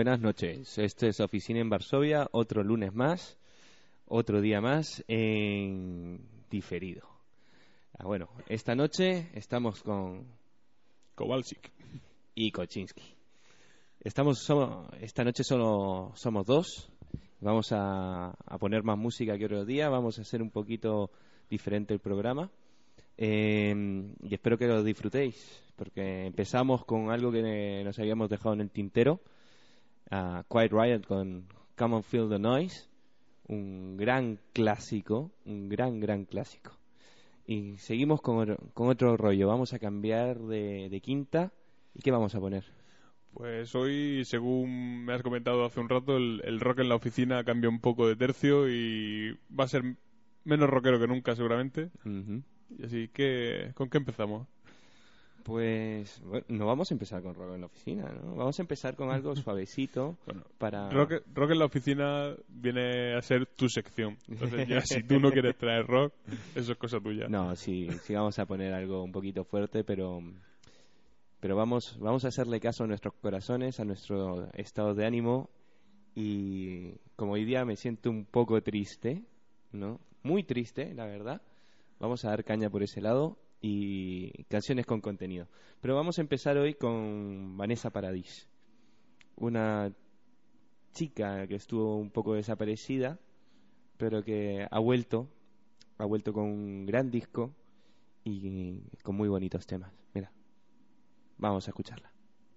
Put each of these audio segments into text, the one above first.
buenas noches. Este es Oficina en Varsovia, otro lunes más, otro día más en diferido. Bueno, esta noche estamos con Kowalczyk y Koczynski. Esta noche solo somos dos. Vamos a poner más música que otro día. Vamos a hacer un poquito diferente el programa. Y espero que lo disfrutéis, porque empezamos con algo que nos habíamos dejado en el tintero, Quiet Riot con Come on Feel the Noise, un gran clásico, un gran clásico. Y seguimos con otro rollo. Vamos a cambiar de quinta. ¿Y qué vamos a poner? Pues hoy, según me has comentado hace un rato, el rock en la oficina cambia un poco de tercio y va a ser menos rockero que nunca seguramente. Uh-huh. Y así que, ¿con qué empezamos? Pues bueno, no vamos a empezar con rock en la oficina, ¿no? Vamos a empezar con algo suavecito. Bueno, para... rock en la oficina viene a ser tu sección. Entonces ya si tú no quieres traer rock, eso es cosa tuya. No, sí vamos a poner algo un poquito fuerte, pero vamos a hacerle caso a nuestros corazones, a nuestro estado de ánimo. Y como hoy día me siento un poco triste, ¿no? Muy triste, la verdad. Vamos a dar caña por ese lado y canciones con contenido. Pero vamos a empezar hoy con Vanessa Paradis, una chica que estuvo un poco desaparecida, pero que ha vuelto con un gran disco y con muy bonitos temas. Mira, vamos a escucharla.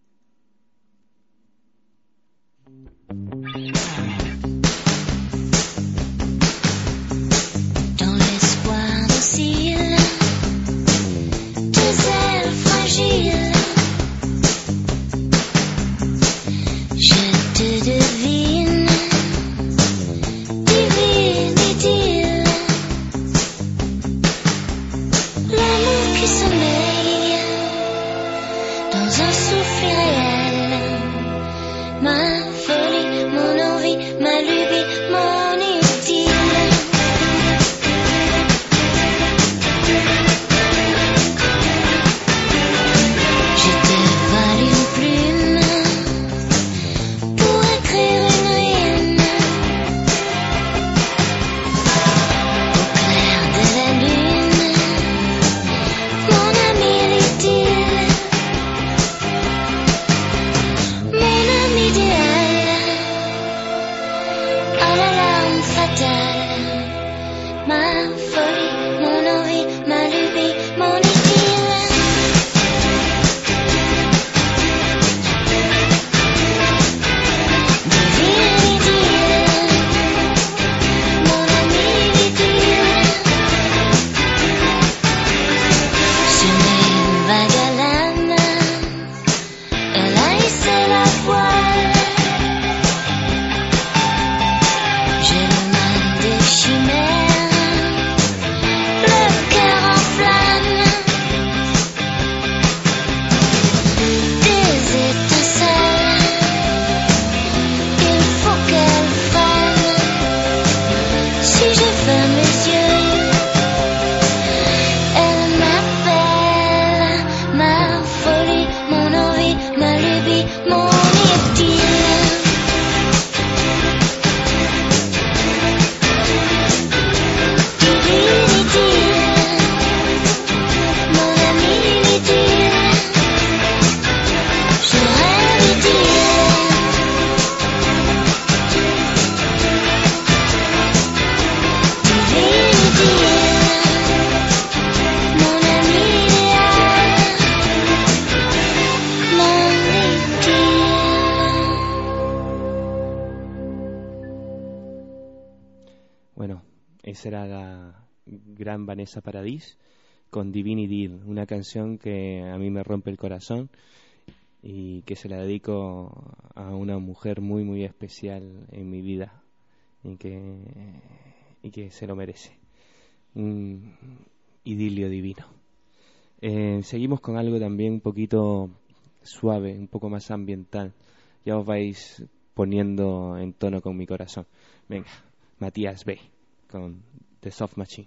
Será la gran Vanessa Paradis con Divinity, una canción que a mí me rompe el corazón y que se la dedico a una mujer muy especial en mi vida y que se lo merece. Un idilio divino. Seguimos con algo también un poquito suave, un poco más ambiental. Ya os vais poniendo en tono con mi corazón. Venga, Matías B. con The Soft Machine.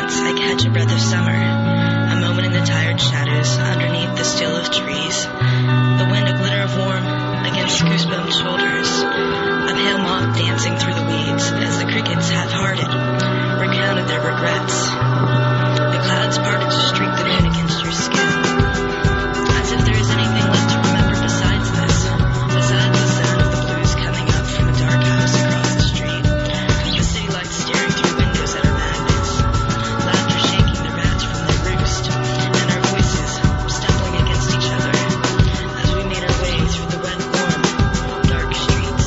glance, I catch a breath of summer. A moment in the tired shadows, underneath the still of trees. The wind, a glitter of warm against goosebumped shoulders. A pale moth dancing through the weeds as the crickets, half-hearted, recounted their regrets. The clouds parted to streak the moon against your skin. As if there is anything left to remember besides this. Besides the sound of the blues coming up from a dark house across the street. The city lights staring through windows at our madness. Laughter shaking the rats from their roost. And our voices stumbling against each other as we made our way through the wet, warm, dark streets.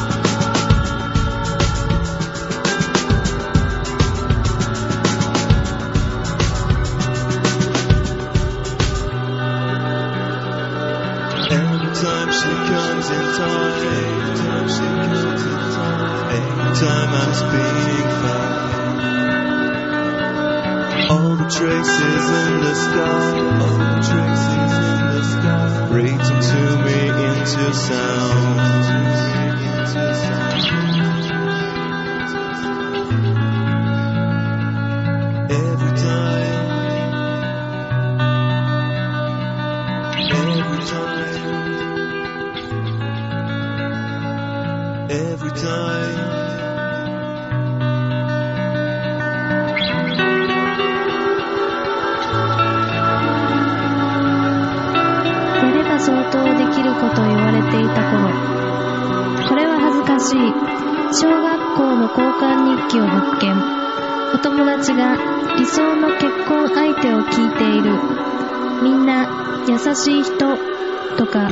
Every time she comes in time, every time I'm speeding fast. All the traces in the sky, breaking to me into sound. Every time. Every time. やれば相当できることを言われていた頃、これは恥ずかしい。小学校の交換日記を発見。お友達が理想の結婚相手を聞いている。みんな優しい人とか。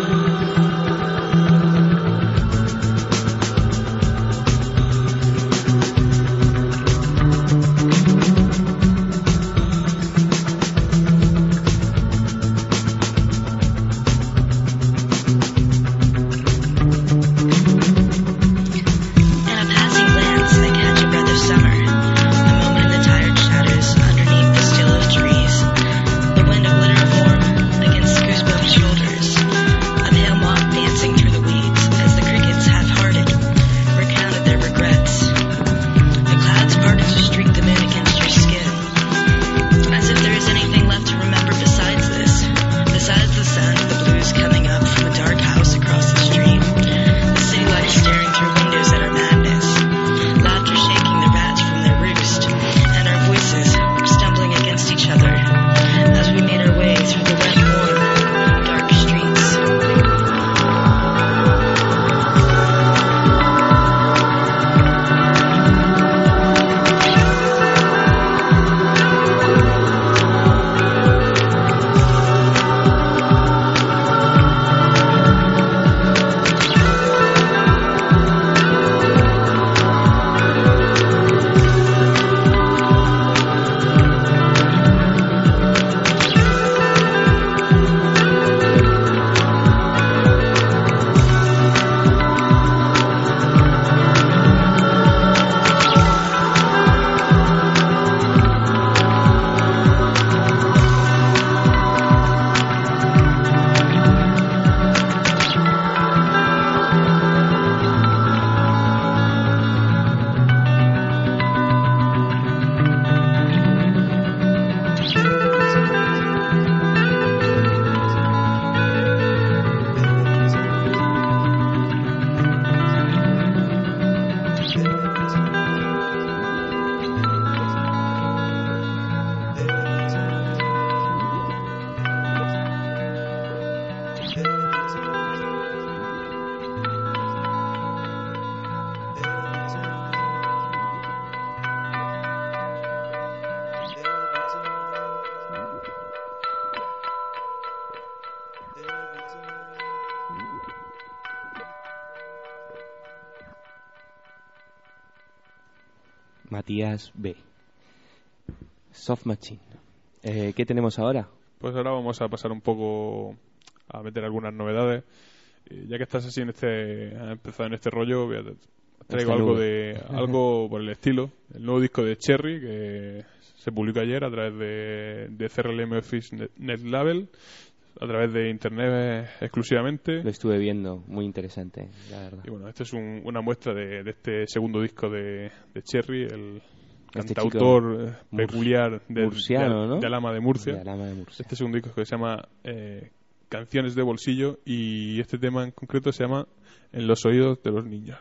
Matías B. Soft Machine. ¿Qué tenemos ahora? Pues ahora vamos a pasar un poco a meter algunas novedades. Ya que estás así has empezado en este rollo, traigo algo por el estilo. El nuevo disco de Cherry, que se publicó ayer a través de CRLM Office Net Label, a través de internet exclusivamente. Lo estuve viendo, muy interesante, la verdad. Y bueno, esta es una muestra de este segundo disco de Cherry, el cantautor peculiar murciano, ¿no? de Alhama de Murcia. De Alhama de Murcia. Este segundo disco que se llama Canciones de Bolsillo, y este tema en concreto se llama En los oídos de los niños.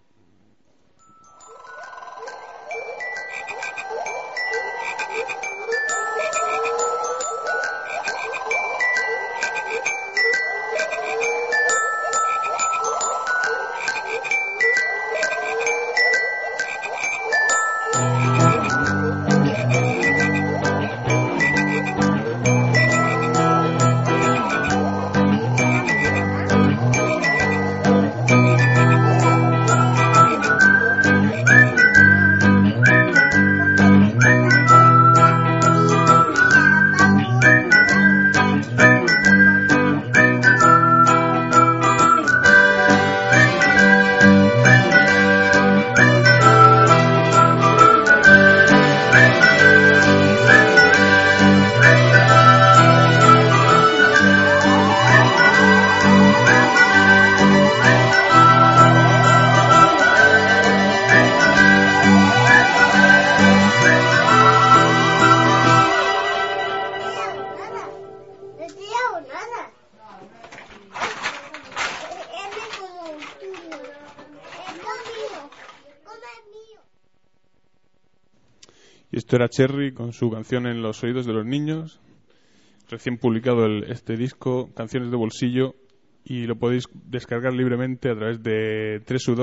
Y esto era Cherry con su canción En los oídos de los niños, recién publicado este disco, Canciones de Bolsillo, y lo podéis descargar libremente a través de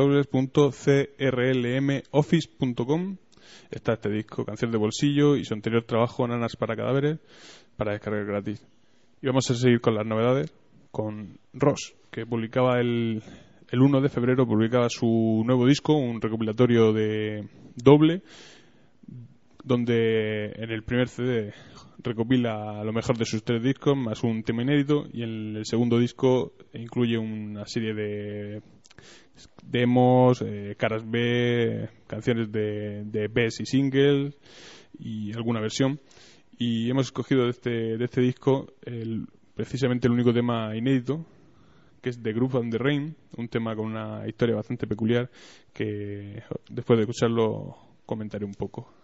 www.crlmoffice.com. Está este disco, Canciones de Bolsillo, y su anterior trabajo, Nanas para cadáveres, para descargar gratis. Y vamos a seguir con las novedades, con Ross, que publicaba el 1 de febrero, publicaba su nuevo disco, un recopilatorio de doble, donde en el primer CD recopila lo mejor de sus 3 discos más un tema inédito, y en el segundo disco incluye una serie de demos, caras B, canciones de EPs y singles y alguna versión. Y hemos escogido de este disco precisamente el único tema inédito, que es The Groove and the Rain, un tema con una historia bastante peculiar que después de escucharlo comentaré un poco.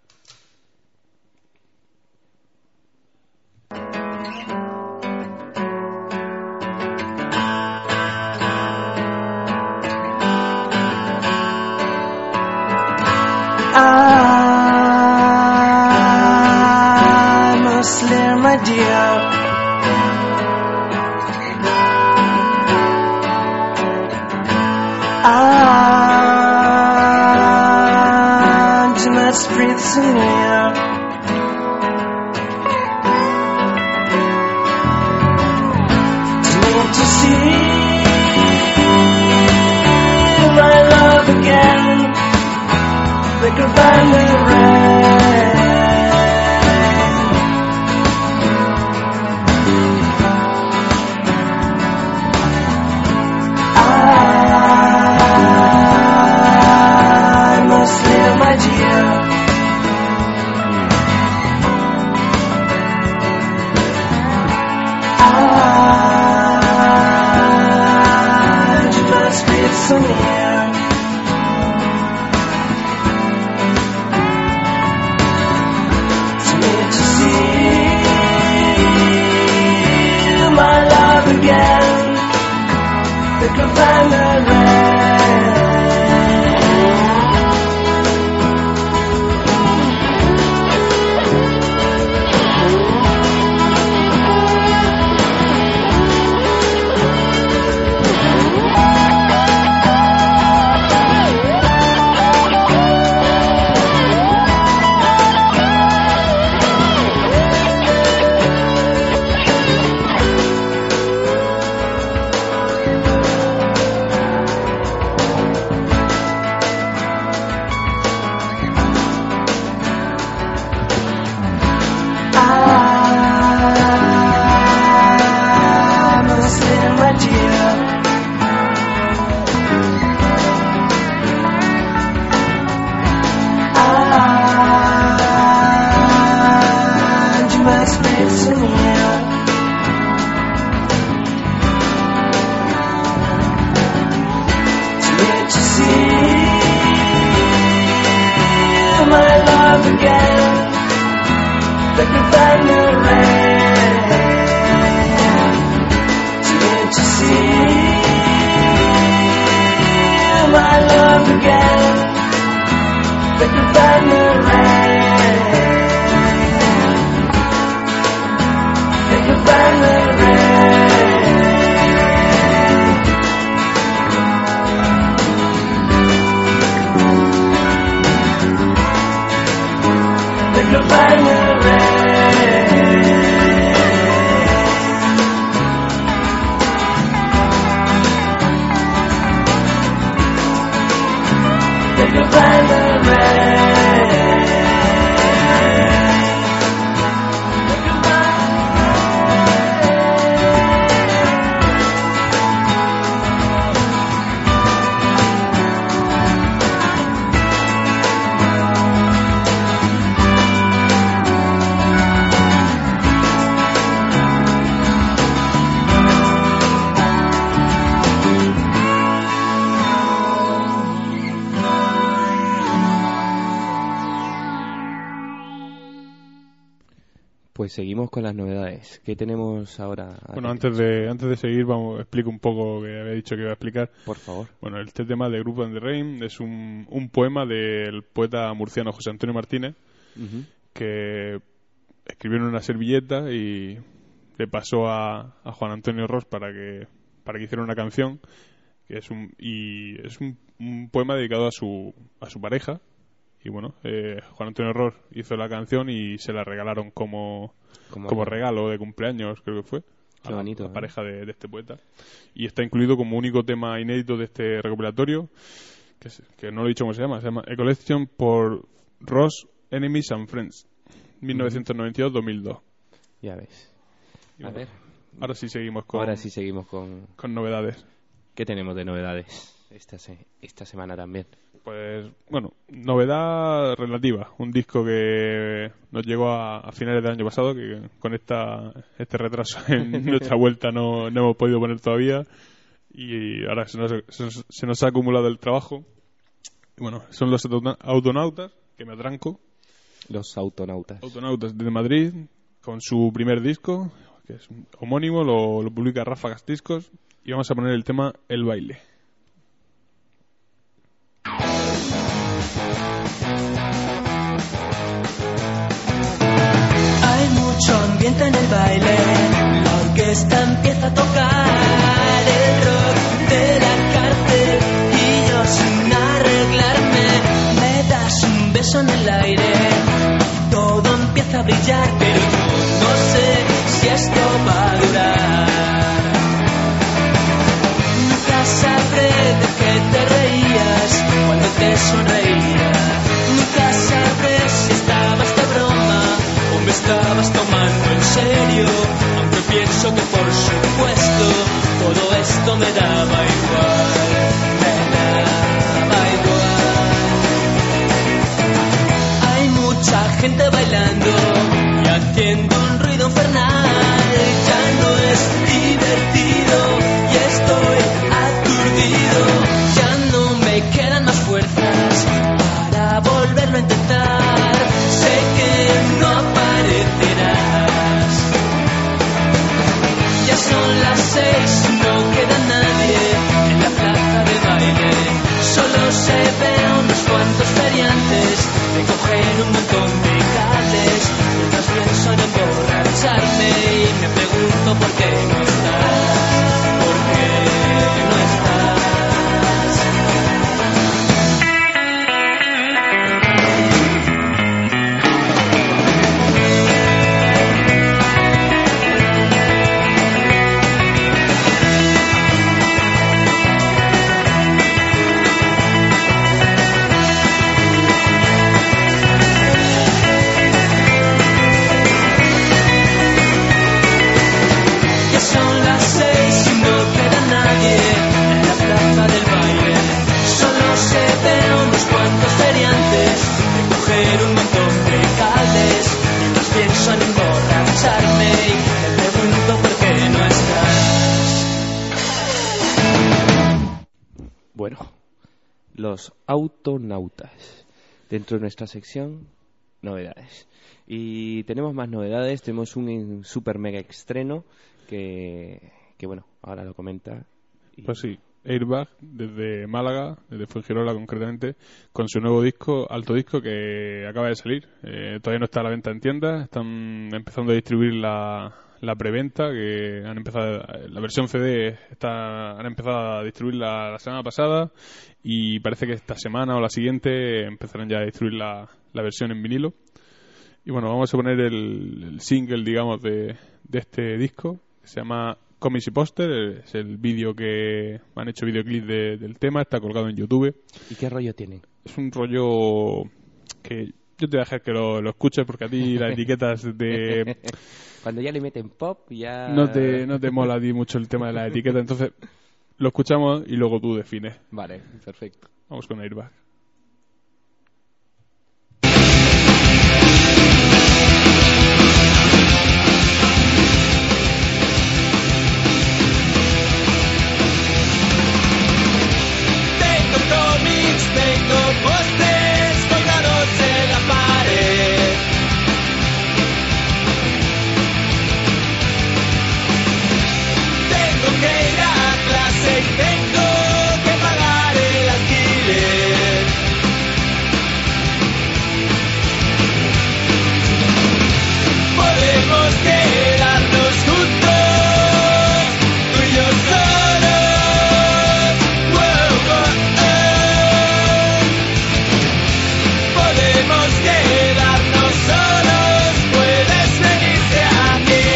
I'm a slayer, my dear. Do not breathe so near. Need to see my love again. Like a band in the rain. I must live, my dear. You must be so near. Again, the commander love again. They could find the rain. Can't you see my love again? They could find the rain. They could find the rain. They could find the rain. They could find the rain. They could Pues seguimos con las novedades. ¿Qué tenemos ahora? Bueno, antes de seguir, explico un poco que había dicho que iba a explicar. Por favor. Bueno, este tema de Group and the Rain es un poema del poeta murciano José Antonio Martínez, que escribió en una servilleta y le pasó a Juan Antonio Ros para que hiciera una canción, que es un poema dedicado a su pareja. Y bueno, Juan Antonio Ros hizo la canción y se la regalaron como regalo de cumpleaños, creo que fue. Qué bonito, la pareja de este poeta. Y está incluido como único tema inédito de este recopilatorio, que no lo he dicho cómo se llama A Collection por Ross, Enemies and Friends, 1992-2002. Ya ves. Y bueno, ahora sí seguimos con novedades. ¿Qué tenemos de novedades esta semana también? Pues, bueno, novedad relativa. Un disco que nos llegó a finales del año pasado, que con este retraso en nuestra vuelta no hemos podido poner todavía. Y ahora se nos ha acumulado el trabajo. Y bueno, son los Autonautas, que me atranco. Los Autonautas. Autonautas de Madrid, con su primer disco, que es homónimo, lo publica Ráfagas Discos. Y vamos a poner el tema El Baile. Hay mucho ambiente en el baile, la orquesta empieza a tocar el rock de la cárcel y yo sin arreglarme me das un beso en el aire, todo empieza a brillar pero yo no sé si esto va a durar. Nunca sabré de qué te reías cuando te sonreía, nunca sabré si estabas de broma o me estabas tomando en serio, aunque pienso que por supuesto todo esto me daba igual, Hay mucha gente bailando y haciendo un ruido infernal, ya no es divertido y estoy aturdido, ya no me quedan más fuerzas para volverlo a intentar, sé que no aparecerás. Ya son las 6, no queda nadie en la plaza de baile, solo se ven unos cuantos feriantes que cogen un montón de cables, mientras pienso en emborracharme y me pregunto por qué no estás, por qué no estás. Bueno, los Autonautas. Dentro de nuestra sección novedades. Y tenemos más novedades, tenemos un super mega estreno que bueno, ahora lo comenta. Pues sí, Airbag desde Málaga, desde Fuengirola concretamente, con su nuevo disco, Alto Disco, que acaba de salir. Todavía no está a la venta en tiendas, están empezando a distribuir la preventa, que han empezado, la versión CD han empezado a distribuirla la semana pasada, y parece que esta semana o la siguiente empezarán ya a distribuir la versión en vinilo. Y bueno, vamos a poner el single, digamos, de este disco, que se llama Cómics y Póster. Es el vídeo que han hecho videoclip del tema, está colgado en YouTube. ¿Y qué rollo tienen? Es un rollo que yo te voy a dejar que lo escuches, porque a ti las etiquetas de... Cuando ya le meten pop, ya... No te mola a ti mucho el tema de la etiqueta, entonces lo escuchamos y luego tú defines. Vale, perfecto. Vamos con Airbag. Tengo pósters colgados en la pared. Tengo que ir a clase y tengo que pagar el alquiler. Podemos quedarnos juntos, tú y yo solos. Podemos quedarnos solos, puedes venirte aquí.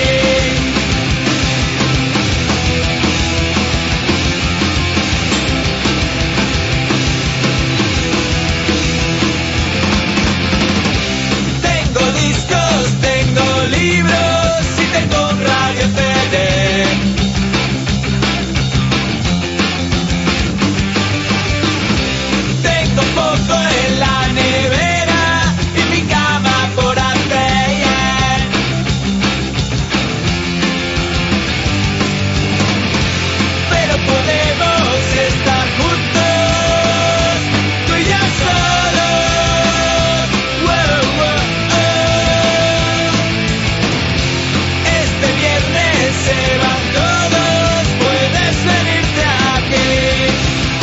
Tengo discos, tengo libros y tengo un radio CD. Tengo poco en la nevera y mi cama por hacer. Pero podemos estar juntos, tú y yo solos. Wow, wow, oh. Este viernes se van todos, puedes venirte aquí.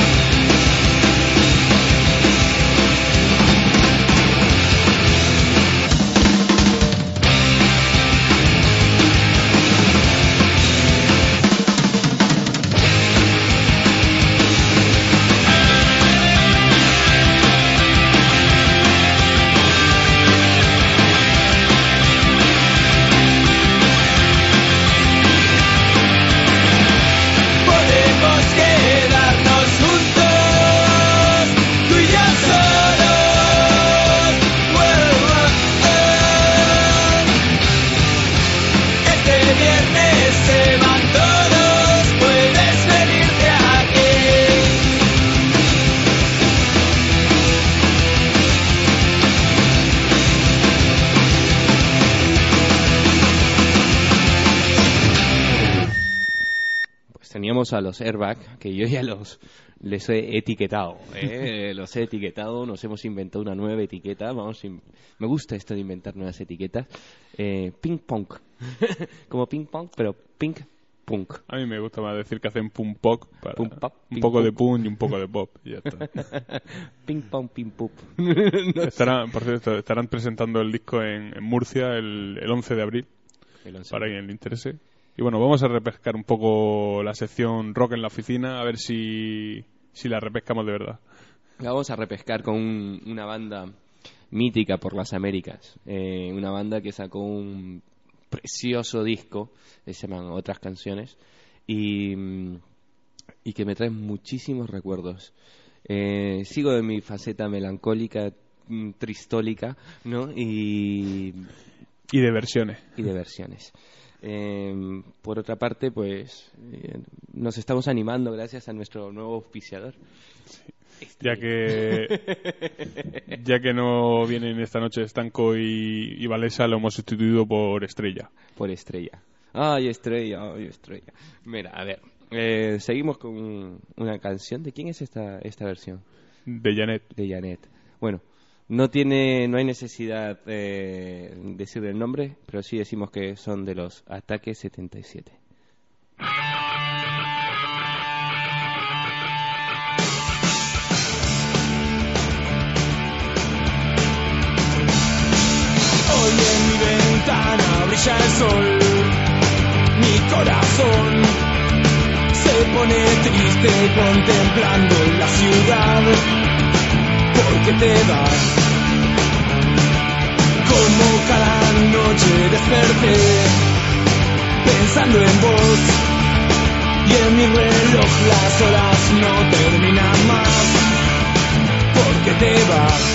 Podemos quedarnos juntos, tú y yo solos. Wow, wow, oh. Este viernes se van todos, puedes venirte aquí. Pues teníamos a los Airbag, que yo ya les he etiquetado, los he etiquetado, nos hemos inventado una nueva etiqueta, me gusta esto de inventar nuevas etiquetas, ping pong, como ping pong, pero pink punk. A mí me gusta más decir que hacen pum pop, para Pum pop, un ping poco pum. de pum y un poco de pop, y ya está. Ping pong, ping pup. Por cierto, estarán presentando el disco en Murcia el 11 de abril, para quien le interese. Y bueno, vamos a repescar un poco la sección rock en la oficina, a ver si la repescamos de verdad. La vamos a repescar con una banda mítica por las Américas, una banda que sacó un precioso disco, que se llaman Otras Canciones, y que me trae muchísimos recuerdos. Sigo de mi faceta melancólica, tristólica, ¿no? Y de versiones. Y de versiones. Por otra parte, pues nos estamos animando gracias a nuestro nuevo auspiciador. Ya que no vienen esta noche Estanco y Valesa, lo hemos sustituido por Estrella. Por Estrella. Ay, Estrella, ay, Estrella. Mira, a ver, seguimos con una canción. ¿De quién es esta versión? De Janet. De Janet. Bueno, No hay necesidad de decir el nombre, pero sí decimos que son de los Ataque 77. Hoy en mi ventana brilla el sol, mi corazón se pone triste contemplando la ciudad, porque te vas. Como cada noche desperté pensando en vos, y en mi reloj las horas no terminan más, porque te vas.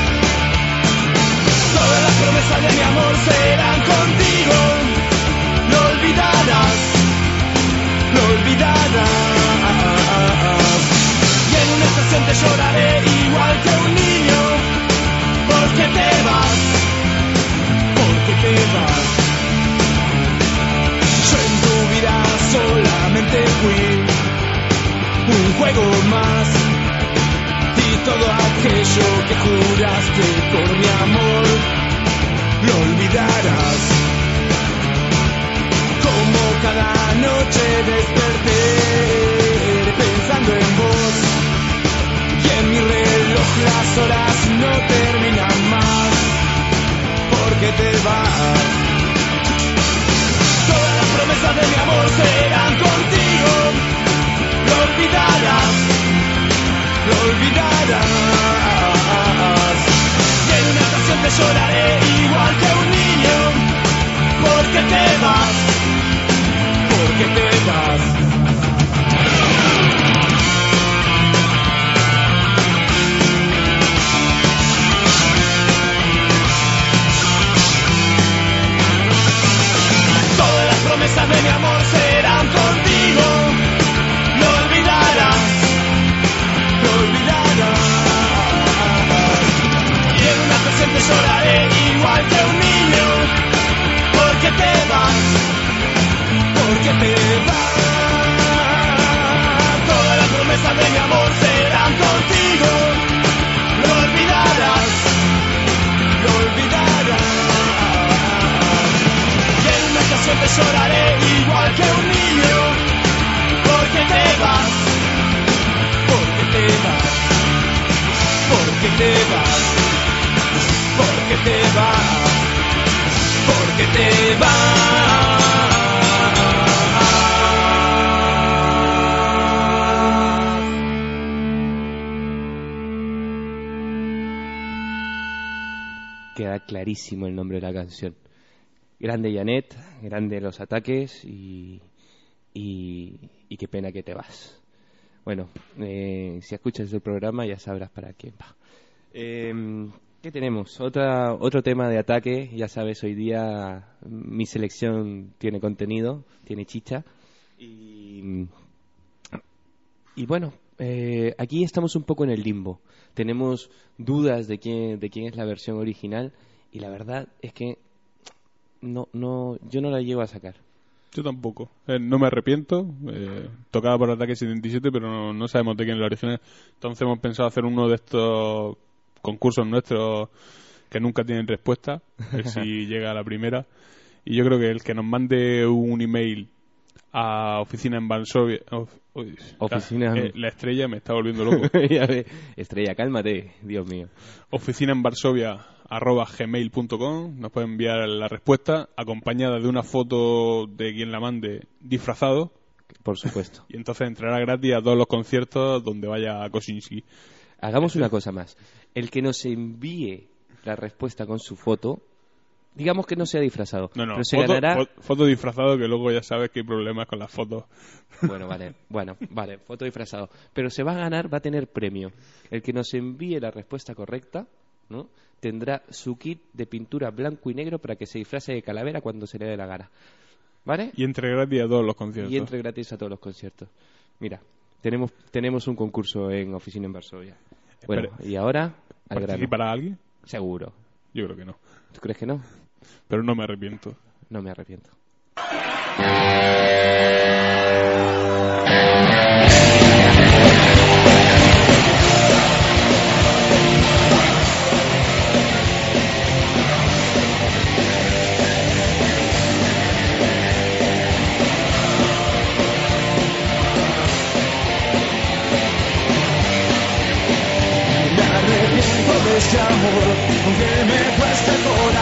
Todas las promesas de mi amor serán contigo, lo olvidarás, lo olvidarás. Y en una estación te lloraré igual que un niño, porque te vas, porque te vas. Yo en tu vida solamente fui un juego más, y todo aquello que juraste por mi amor lo olvidarás. Como cada noche desperté pensando en vos, y en mi reloj las horas no terminan más, porque te vas. Todas las promesas de mi amor serán contigo, lo olvidarás, lo olvidarás. Y en una estación te lloraré igual que un niño, porque te vas, porque te vas. Todas las promesas de mi amor serán contigo, lo olvidarás, lo olvidarás. Y en una estación te lloraré igual que un niño, porque te vas, porque te vas. Todas las promesas de mi amor serán contigo, lo olvidarás, lo olvidarás. Y en una estación te lloraré igual que un niño, porque te vas, porque te vas, porque te vas, porque te vas, porque te vas. Queda clarísimo el nombre de la canción. Grande Janet, grande Los Ataques y qué pena que te vas. Bueno, si escuchas el programa ya sabrás para quién va. ¿Qué tenemos? Otro tema de Ataque. Ya sabes, hoy día mi selección tiene contenido, tiene chicha. Y bueno, aquí estamos un poco en el limbo. Tenemos dudas de quién es la versión original, y la verdad es que yo no la llego a sacar. Yo tampoco. No me arrepiento. Tocaba por Ataque 77, pero no sabemos de quién es la original. Entonces hemos pensado hacer uno de estos concursos nuestros que nunca tienen respuesta, a ver si llega a la primera. Y yo creo que el que nos mande un email a Oficina en Varsovia... la estrella me está volviendo loco. Estrella, cálmate, Dios mío. Oficina en Varsovia @gmail.com. Nos puede enviar la respuesta acompañada de una foto de quien la mande disfrazado, por supuesto. Y entonces entrará gratis a todos los conciertos donde vaya a Kosinski. Hagamos una cosa más. El que nos envíe la respuesta con su foto, digamos que no sea disfrazado, no, pero se ganará... foto disfrazado, que luego ya sabes que hay problemas con las fotos. Bueno, vale, foto disfrazado. Pero se va a ganar, va a tener premio. El que nos envíe la respuesta correcta, ¿no?, tendrá su kit de pintura blanco y negro para que se disfrace de calavera cuando se le dé la gana. ¿Vale? Y entre gratis a todos los conciertos. Y entre gratis a todos los conciertos. Mira, tenemos un concurso en Oficina en Varsovia. Bueno, y ahora al grano. ¿Participará alguien? Seguro. Yo creo que no. ¿Tú crees que no? Pero no me arrepiento. No me arrepiento.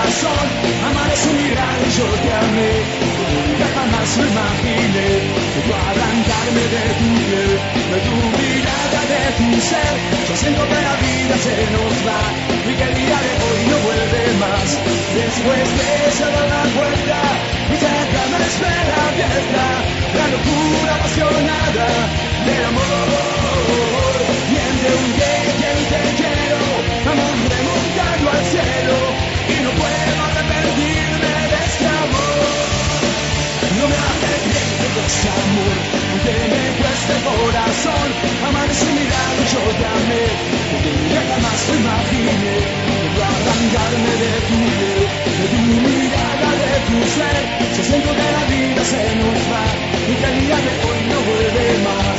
corazón, amar es un milagro, yo te amé, nunca jamás lo imaginé, puedo arrancarme de tu piel, de tu mirada, de tu ser, yo siento que la vida se nos va, y que el día de hoy no vuelve más, después de cerrar la puerta, y cerrar la espera abierta, la locura apasionada del amor, y entre un te quiero, amor remontarlo al cielo, y no puedo arrepentirme de este amor, no me arrepiento de este amor, aunque me cueste el corazón, amar es un milagro, yo te amé, porque nunca jamás lo imaginé, puedo arrancarme de tu piel, de tu mirada, de tu ser, yo siento que la vida se nos va, y que el día de hoy no vuelve más.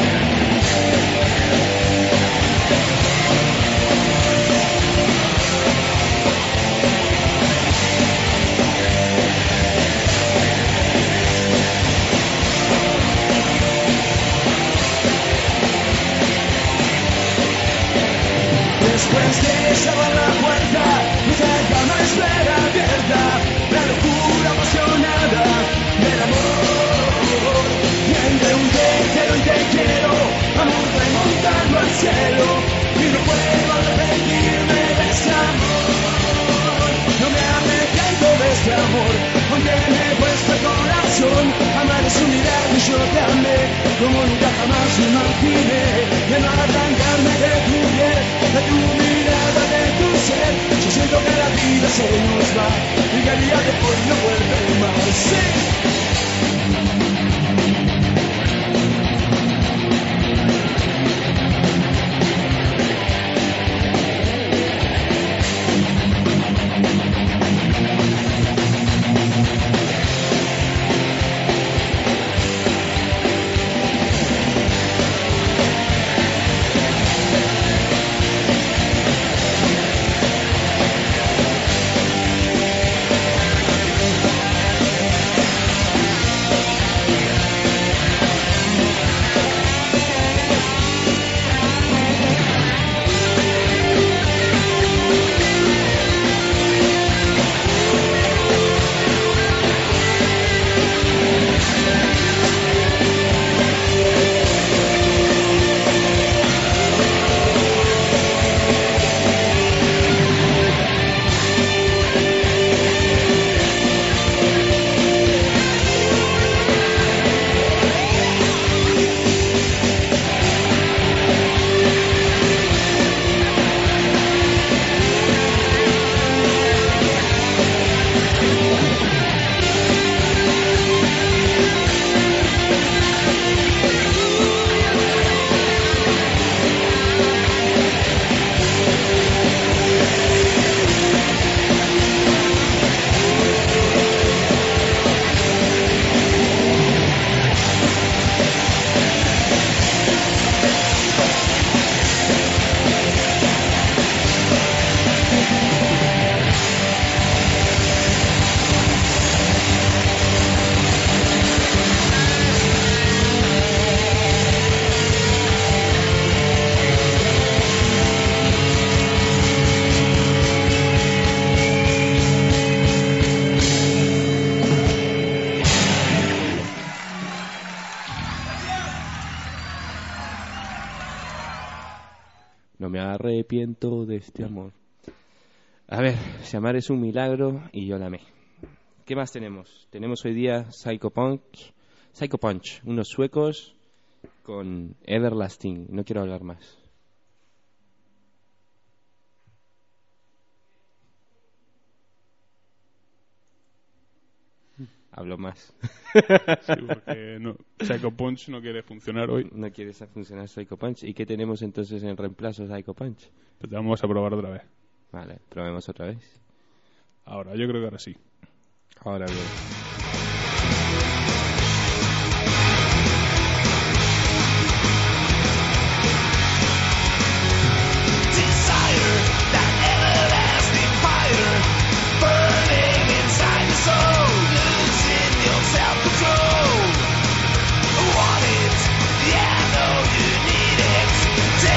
Después de cerrar la puerta, mi cama espera abierta, la locura apasionada del amor. Y entre un te quiero y te quiero, amor remontando al cielo, y no puedo arrepentirme de este amor. No me arrepiento de este amor, aunque me cueste el corazón, amar es un milagro y yo te amé, como nunca jamás lo imaginé, de no arrancarme de tu piel, de tu mirada, de tu ser, yo siento que la vida se nos va, y que el día de hoy no vuelve más, sí. No me arrepiento de este amor. A ver, si amar es un milagro y yo la amé. ¿Qué más tenemos? Tenemos hoy día Psycho Punch, unos suecos con Everlasting. No quiero hablar más. Hablo más. Sí, porque Psycho Punch no quiere funcionar hoy. No quiere funcionar Psycho Punch. ¿Y qué tenemos entonces en reemplazo de Psycho Punch? Pues vamos a probar otra vez. Vale, probemos otra vez. Ahora, yo creo que ahora sí. Ahora bien.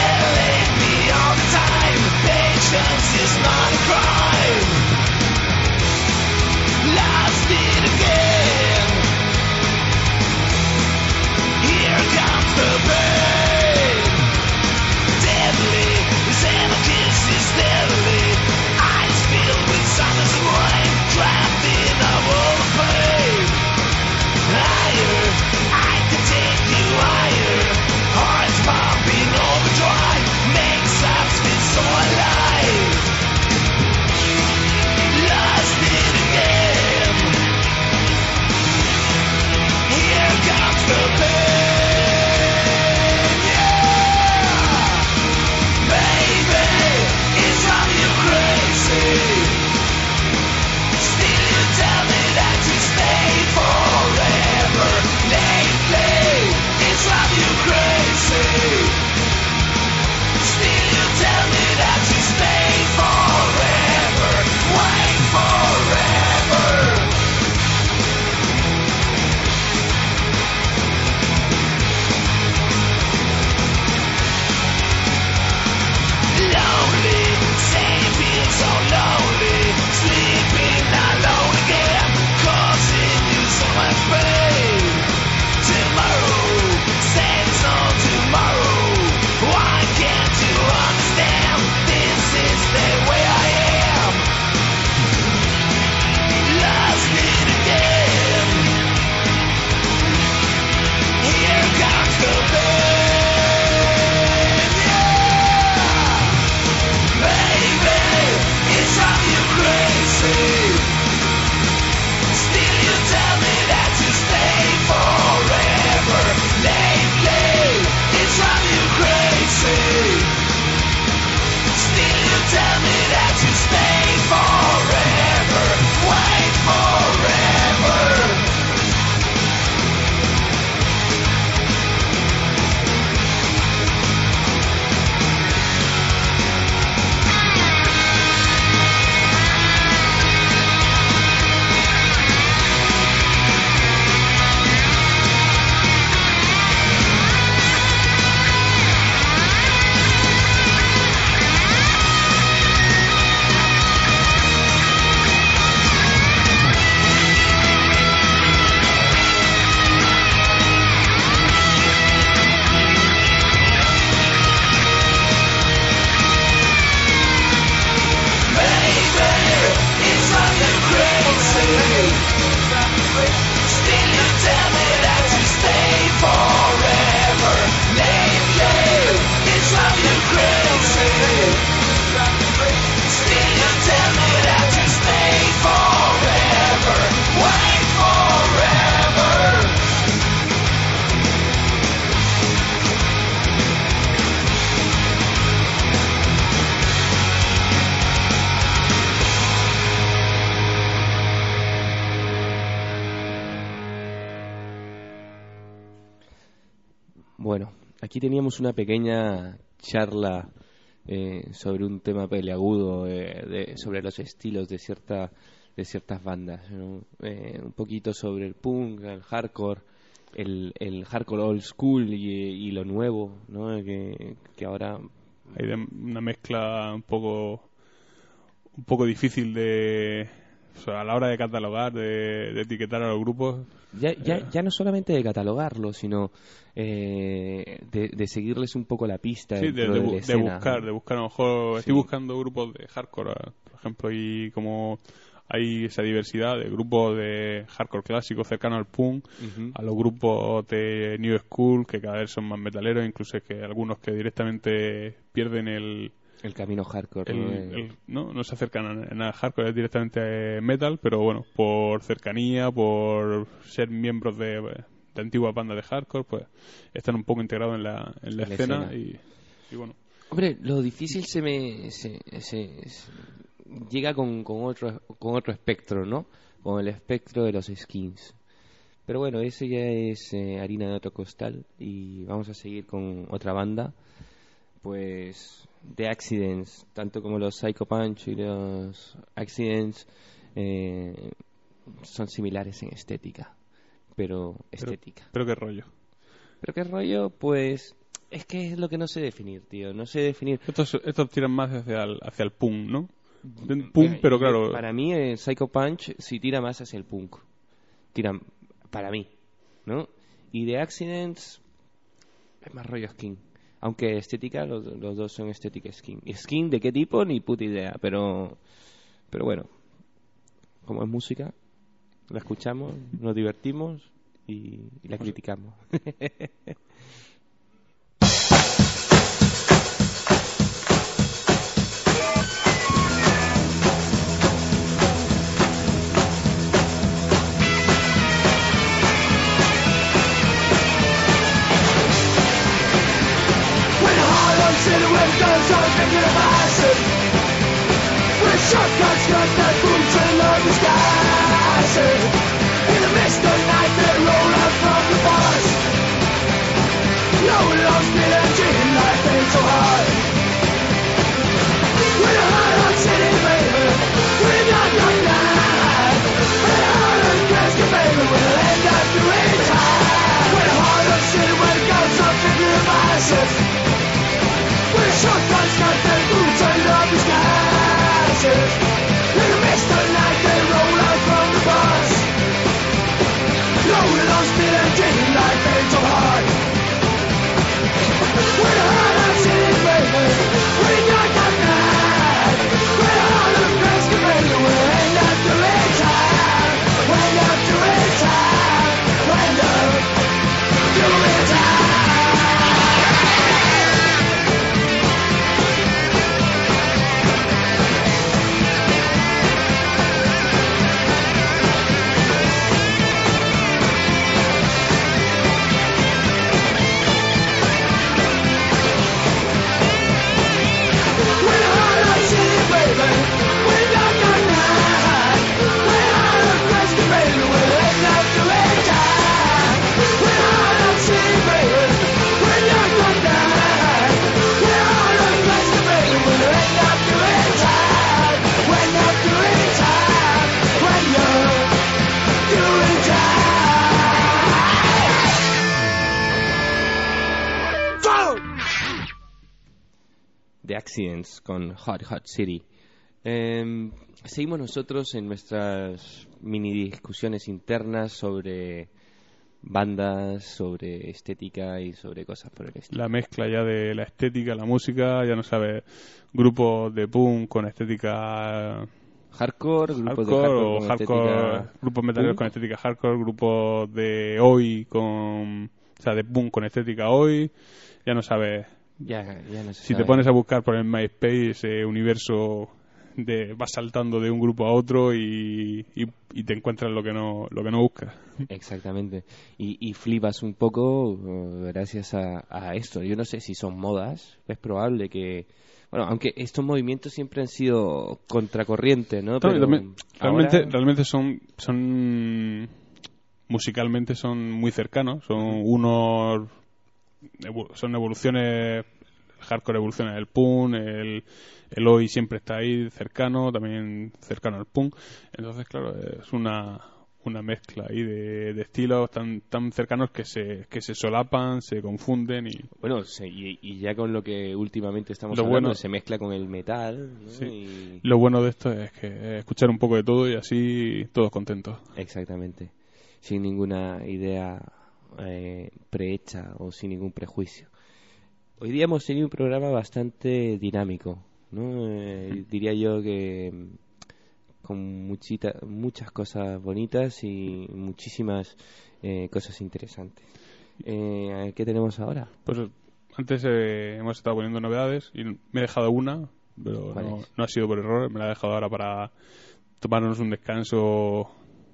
It's not a crime. Bueno, aquí teníamos una pequeña charla sobre un tema peleagudo, sobre los estilos de ciertas bandas, ¿no? Un poquito sobre el punk, el hardcore, el hardcore old school y lo nuevo, ¿no? Que ahora hay una mezcla un poco difícil de, o sea, a la hora de catalogar, de etiquetar a los grupos. Ya no solamente de catalogarlo, sino de seguirles un poco la pista. Sí, de buscar a lo mejor. Sí. Estoy buscando grupos de hardcore, por ejemplo, y como hay esa diversidad de grupos de hardcore clásico cercano al punk, a los grupos de new school que cada vez son más metaleros, incluso es que algunos que directamente pierden el camino hardcore. No se acercan a nada hardcore, es directamente metal, pero bueno, por cercanía, por ser miembros de antiguas bandas de hardcore, pues están un poco integrados en la escena. Y bueno. Hombre, lo difícil llega con otro espectro, ¿no? Con el espectro de los skins. Pero bueno, ese ya es harina de otro costal, y vamos a seguir con otra banda. Pues The Accidents, tanto como los Psycho Punch y los Accidents, son similares en estética. Pero ¿Pero qué rollo? ¿Pero qué rollo? Pues es que es lo que no sé definir, tío. No sé definir. Estos tiran más hacia el punk, ¿no? Punk, pero claro. Para mí, Psycho Punch sí tira más hacia el punk. Tiran, para mí, ¿no? Y The Accidents es más rollo skin. Aunque estética, los dos son estética skin. Skin de qué tipo, ni puta idea. Pero bueno, como es música, la escuchamos, nos divertimos y la criticamos. With guns on regular passion, with shotguns cut that boots and love the skies. In the mist of night they roll out from the bars. No one loves me and dream like they so hard. With a heart on city baby, with a young night, with a heart on Glasgow baby, we'll end up doing time. With a heart on city with guns on regular passion. Shotguns got their boots and love the skies. In the mist of night they roll out from the bars. Rolling on speed and drinking like they so hard. With a heart of city baby, we got that night. With a heart of Glasgow baby, we'll end up doing time. End up doing time. End up doing time. The Accidents con Hot City. Seguimos nosotros en nuestras mini discusiones internas sobre bandas, sobre estética y sobre cosas por el estilo. La mezcla ya de la estética, la música, ya no sabes, grupos de punk con estética hardcore, grupos de hardcore, grupos metaleros con estética hardcore, grupos de hoy de punk con estética hoy, ya no sabes. Ya no se si sabe. Te pones a buscar por el MySpace, ese universo vas saltando de un grupo a otro y te encuentras lo que no buscas. Exactamente. Y flipas un poco gracias a esto. Yo no sé si son modas. Es probable que... Bueno, aunque estos movimientos siempre han sido contracorriente, ¿no? Pero realmente son musicalmente son muy cercanos. Son unos son evoluciones. El hardcore evoluciona el punk, el oi siempre está ahí cercano, también cercano al punk. Entonces, claro, es una mezcla ahí de estilos tan cercanos que se solapan, se confunden y... Bueno, y ya con lo que últimamente estamos Lo hablando, bueno- se mezcla con el metal, ¿no? Sí. Y- Lo bueno de esto es que escuchar un poco de todo y así todos contentos. Exactamente, sin ninguna idea prehecha o sin ningún prejuicio. Hoy día hemos tenido un programa bastante dinámico, ¿no? Diría yo que con muchas cosas bonitas y muchísimas cosas interesantes. ¿Qué tenemos ahora? Pues antes hemos estado poniendo novedades y me he dejado una, pero ¿Cuál es? no ha sido por error, me la he dejado ahora para tomarnos un descanso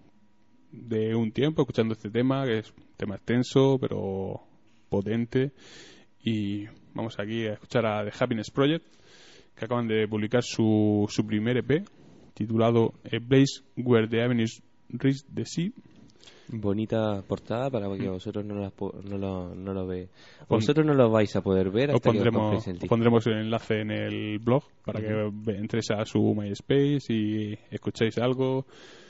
de un tiempo escuchando este tema, que es un tema extenso pero potente. Y vamos aquí a escuchar a The Happiness Project, que acaban de publicar su primer EP titulado A Place Where the Avenues Reach the Sea. Bonita portada para que vosotros no lo ve. Vosotros no lo vais a poder ver Os hasta que os compréis el os disco. pondremos el enlace en el blog para que entréis a su MySpace y escuchéis algo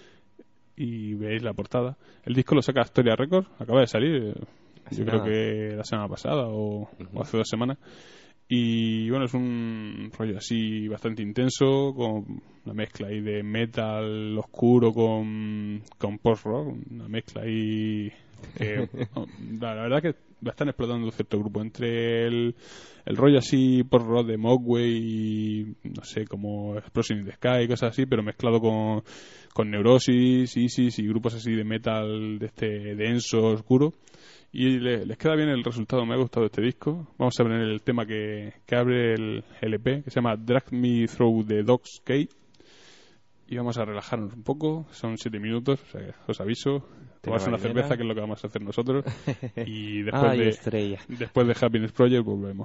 y veáis la portada. El disco lo saca Astoria Records, acaba de salir, Hace yo creo nada. que la semana pasada o hace 2 semanas. Y bueno, es un rollo así bastante intenso, con una mezcla ahí de metal oscuro con post-rock, una mezcla ahí que la verdad que la están explotando cierto grupo entre el rollo así post-rock de Mogwai y no sé, como Explosion in the Sky y cosas así, pero mezclado con Neurosis, Isis y grupos así de metal de este denso, oscuro. Y les queda bien el resultado, me ha gustado este disco. Vamos a ver el tema que abre el EP, que se llama Drag Me Through the Dog's Cave. Y vamos a relajarnos un poco, son 7 minutos, o sea que os aviso. Tomarse una mañana. cerveza, que es lo que vamos a hacer nosotros. Y Ay, estrella. después de Happiness Project volvemos.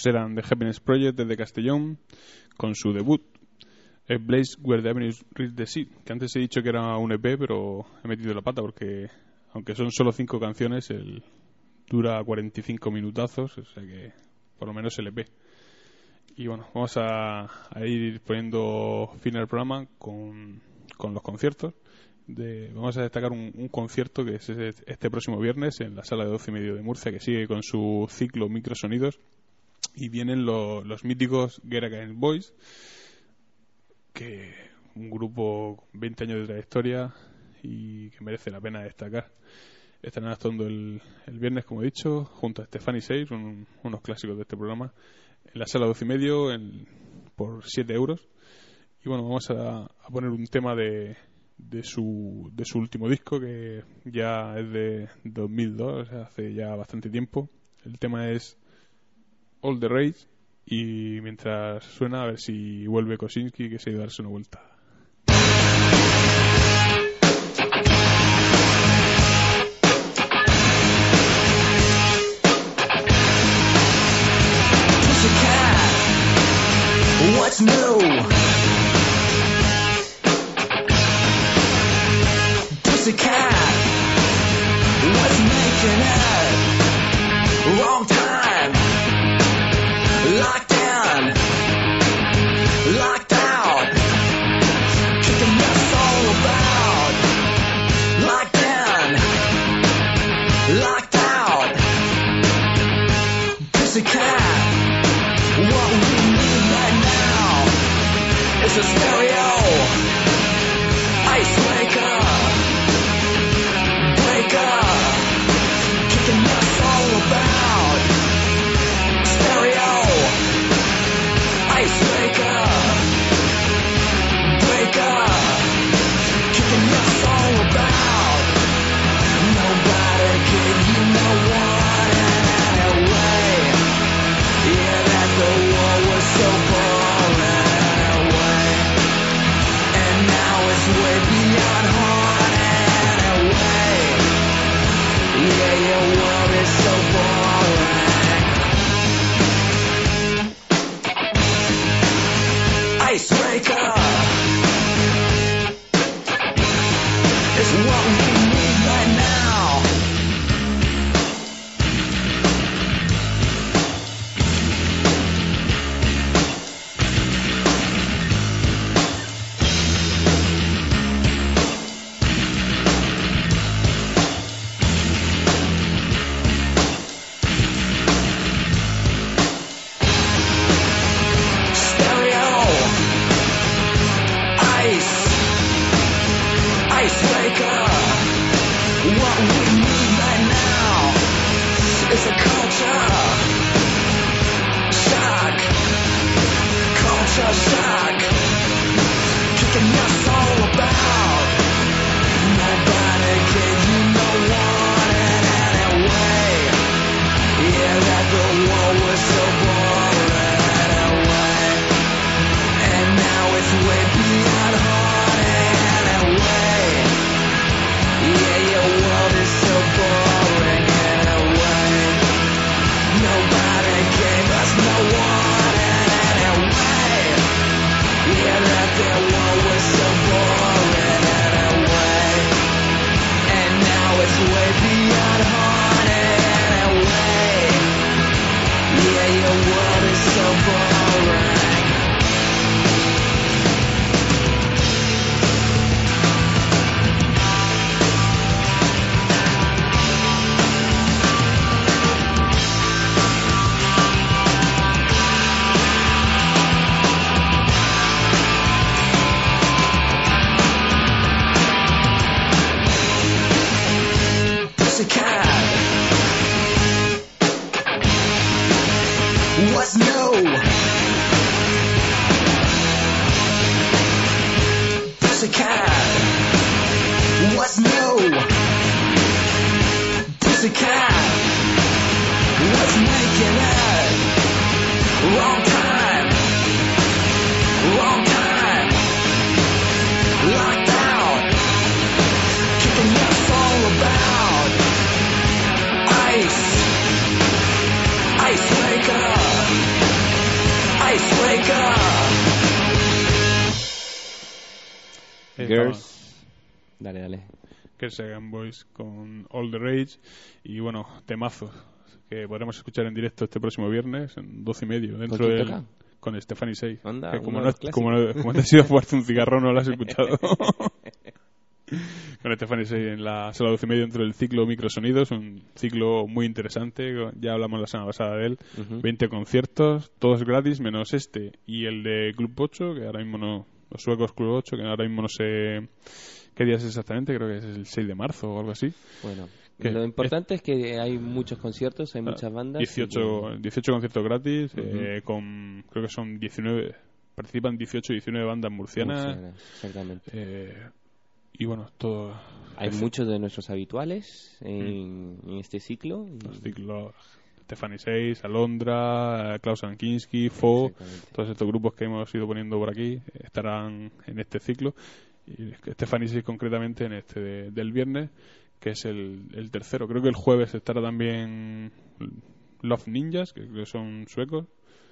eran The Happiness Project desde Castellón, con su debut, A Place Where the Avenues Reach the Sea, que antes he dicho que era un EP, pero he metido la pata porque, aunque son solo 5 canciones, dura 45 minutazos, o sea que por lo menos el EP. Y bueno, vamos a ir poniendo fin al programa con los conciertos. Vamos a destacar un concierto que es este próximo viernes en la sala de 12:30 de Murcia, que sigue con su ciclo Microsonidos, y vienen los míticos Get Against Boys, que un grupo con 20 años de trayectoria y que merece la pena destacar. Estarán actuando el viernes, como he dicho, junto a Stefani 6, unos clásicos de este programa, en la sala 12:30 por 7 euros. Y bueno, vamos a poner un tema de su último disco, que ya es de 2002, o sea, hace ya bastante tiempo. El tema es All the Rage, y mientras suena, a ver si vuelve Kosinski, que se ha ido a darse una vuelta. What's new? Pussycat, what's making it? Wrong time. Locked in, locked out. Kicking us all about. Locked in, locked out. Pussycat, what we need right now is a stereo. Ice maker. Kicking us all about. Stereo, ice maker, breaker, kicking us all about. Nobody gave you no one anyway. Yeah, that the war was so boring away, and now it's way beyond hard anyway. Yeah, your world is so boring. Icebreaker is what we need right now. What's new? Pussycat. What's new? Pussycat. What's making it? Wrong time. Wrong time. Locked out. Kicking us all about. Ice. Ice maker. Girls. Dale. Girls Against Boys con All the Rage. Y bueno, temazos que podremos escuchar en directo este próximo viernes en 12:30 dentro del... toca? Con Stephanie 6. Anda, Que como uno de no, los como te has ido a fumarte un cigarro, no lo has escuchado. Con Stephanie 6 en la sala 12:30 dentro del ciclo Microsonidos, un ciclo muy interesante, ya hablamos la semana pasada de él. 20 conciertos, todos gratis, menos este y el de Club 8, que ahora mismo no, los suecos Club 8, que ahora mismo no sé qué día es exactamente, creo que es el 6 de marzo o algo así. Bueno, Que lo importante es que hay muchos conciertos, hay muchas bandas. 18 conciertos gratis, con creo que son 19, participan 19 bandas murcianas. Exactamente. Y bueno, todo. Hay muchos de nuestros habituales en este ciclo. Los ciclos: Stephanie 6, Alondra, Klaus Ankinski, Fo, todos estos grupos que hemos ido poniendo por aquí estarán en este ciclo. Y Stephanie 6 concretamente en este del viernes, que es el tercero. Creo que el jueves estará también Love Ninjas, que son suecos.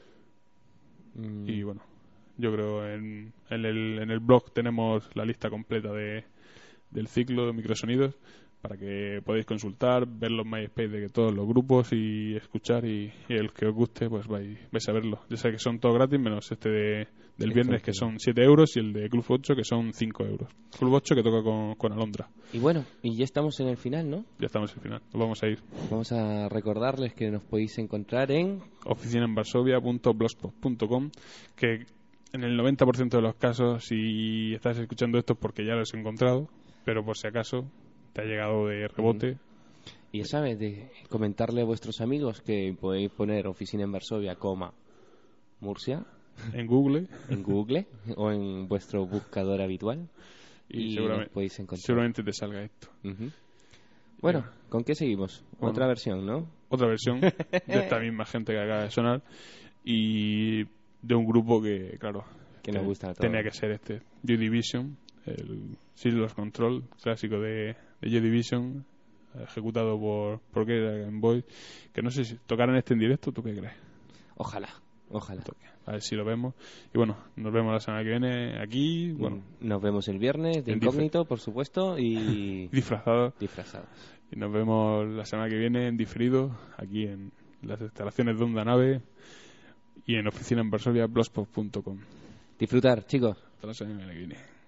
Y bueno, yo creo en el blog tenemos la lista completa del ciclo de Microsonidos para que podáis consultar, ver los MySpace de todos los grupos y escuchar, y el que os guste pues vais a verlo. Ya sé que son todos gratis menos este del viernes, que son 7 euros, y el de Club 8, que son 5 euros. Club 8 que toca con Alondra. Y bueno, y ya estamos en el final, ¿no? Ya estamos en el final, nos vamos a ir. Vamos a recordarles que nos podéis encontrar en oficinaenvarsovia.blogspot.com, que en el 90% de los casos, si estás escuchando esto es porque ya lo has encontrado, pero por si acaso te ha llegado de rebote. Y ya sabes, de comentarle a vuestros amigos que podéis poner Oficina en Varsovia, Murcia en Google o en vuestro buscador habitual, y podéis encontrar. Seguramente te salga esto. Bueno, ¿con qué seguimos? Otra versión, ¿no? Otra versión de esta misma gente que acaba de sonar, y de un grupo que, claro, que nos gusta a todos. Tenía que ser Joy Division, el System of Control clásico de Joy Division, ejecutado por Girls Against Boys, que no sé si tocaran en directo. ¿Tú qué crees? Ojalá. A ver si lo vemos. Y bueno, nos vemos la semana que viene aquí. Bueno, nos vemos el viernes de incógnito, por supuesto, y disfrazados. Y nos vemos la semana que viene en diferido aquí en las instalaciones de Onda Nave y en oficinaenvarsovia.blogspot.com. Disfrutar, chicos. Hasta la semana que viene.